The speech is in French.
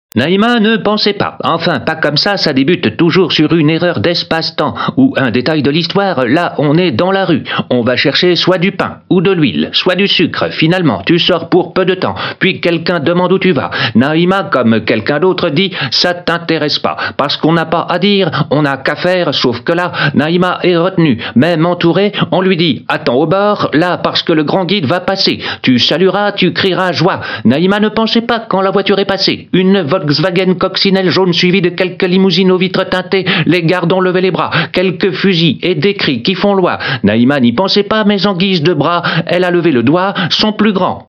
Naïma ne pensait pas. Enfin, pas comme ça débute toujours sur une erreur d'espace-temps ou un détail de l'histoire. Là, on est dans la rue. On va chercher soit du pain ou de l'huile, soit du sucre. Finalement, tu sors pour peu de temps. Puis quelqu'un demande où tu vas. Naïma, comme quelqu'un d'autre, dit « ça t'intéresse pas ». Parce qu'on n'a pas à dire, on n'a qu'à faire. Sauf que là, Naïma est retenue. Même entourée, on lui dit « attends au bord, là, parce que le grand guide va passer. Tu salueras, tu crieras joie ». Naïma ne pensait pas quand la voiture est passée. Une Volkswagen coccinelle jaune suivie de quelques limousines aux vitres teintées, les gardes ont levé les bras, quelques fusils et des cris qui font loi. Naïma n'y pensait pas, mais en guise de bras, elle a levé le doigt, son plus grand.